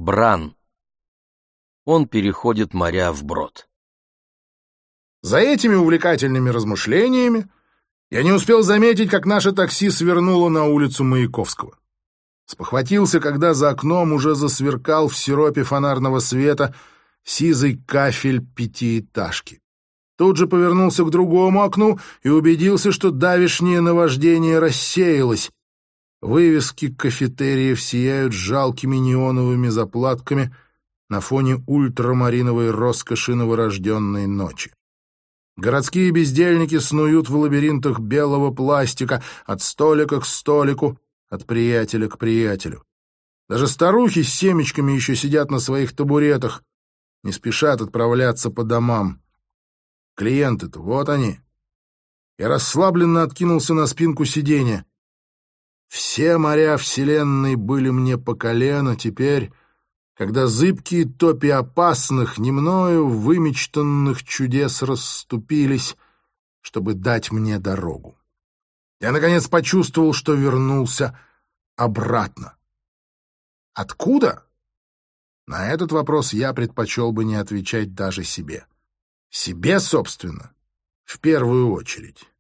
Бран. Он переходит моря вброд. За этими увлекательными размышлениями я не успел заметить, как наше такси свернуло на улицу Маяковского. Спохватился, когда за окном уже засверкал в сиропе фонарного света сизый кафель пятиэтажки. Тут же повернулся к другому окну и убедился, что давешнее наваждение рассеялось. Вывески кафетериев сияют жалкими неоновыми заплатками на фоне ультрамариновой роскоши новорожденной ночи. Городские бездельники снуют в лабиринтах белого пластика от столика к столику, от приятеля к приятелю. Даже старухи с семечками еще сидят на своих табуретах, не спешат отправляться по домам. Клиенты-то вот они. Я расслабленно откинулся на спинку сиденья. Все моря вселенной были мне по колено теперь, когда зыбкие топи опасных, не мною вымечтанных чудес расступились, чтобы дать мне дорогу. Я, наконец, почувствовал, что вернулся обратно. Откуда? На этот вопрос я предпочел бы не отвечать даже себе. Себе, собственно, в первую очередь.